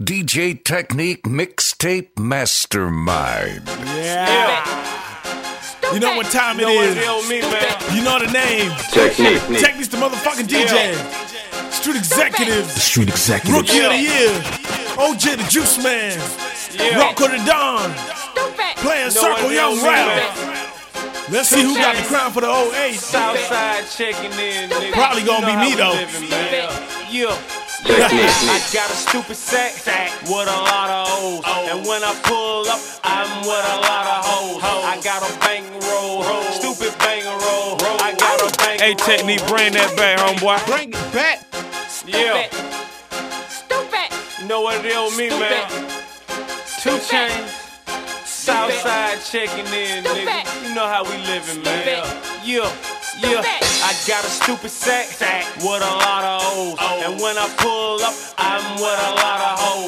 DJ Technique Mixtape Mastermind. Yeah. You know what time it is. You know the name. Technique. Technique's the motherfucking DJ. Street Executive. Street Executive. Rookie of the Year. OJ the Juice Man. Rocko the Don. Playing Circle Young Rap. Let's see who got the crown for the 08. Southside checking in, nigga. Probably gonna be me though. I got a stupid sack with a lot of O's. And when I pull up, I'm with a lot of hoes. I got a bang roll, stupid bang roll. I got a bang roll. Hey, Technique, bring that back, homeboy. Bring it back. Yeah. You know what it is, me, man? 2 Chainz. Southside checking in, nigga. You know how we living, man. Yeah. I got a stupid sack with a lot of O's. And when I pull up, I'm with a lot of hoes.